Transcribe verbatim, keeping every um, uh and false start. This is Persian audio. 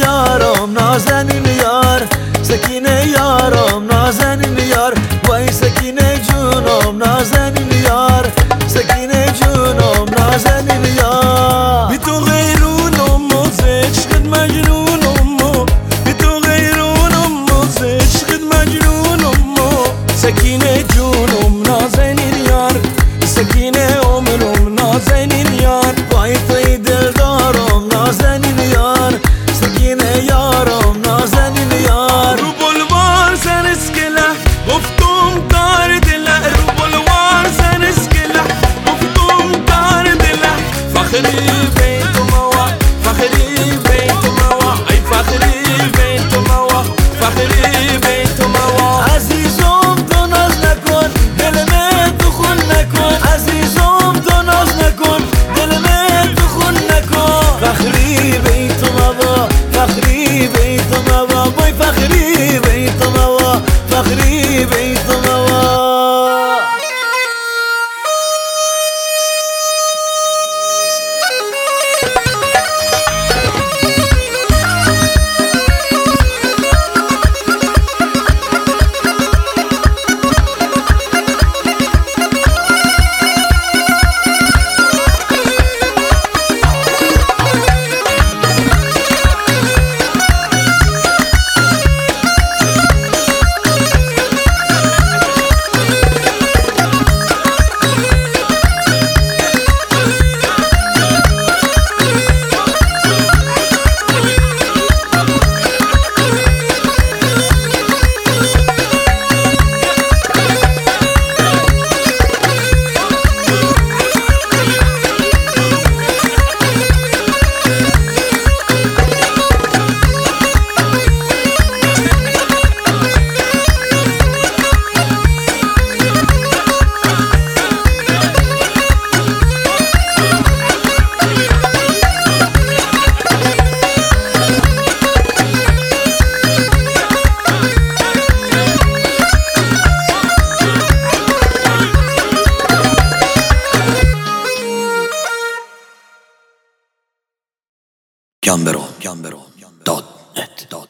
یارم نازنین یار، سکینه یارم نازنین یار، وای سکینه جونم نازنین یار، سکینه جونم نازنین یار. بی تو غیرونم و عشقت مجنونم و بی تو غیرونم و عشقت مجنونم و سکینه جونم نازنین یار، سکینه عمرم نازنین یار، وای توی دلدارم نازنین یار، سکینه یارم نازنین یار. رو بلوار سر اسکله گفتم دار دله، رو بلوار سر اسکله گفتم دار دله. فخری بین تو موا، فخری بین تو موا، ای فخری بین تو موا، فخری بین تو موا. عزیزم تو ناز نکن دلم تو خون نکن، عزیزم تو ناز نکن دلم تو خون نکن. فخری بی تو موا، فخری بی تو موا، وای فخری بی تو موا، فخری بی تو موا. Gambero, Gambero, dot net.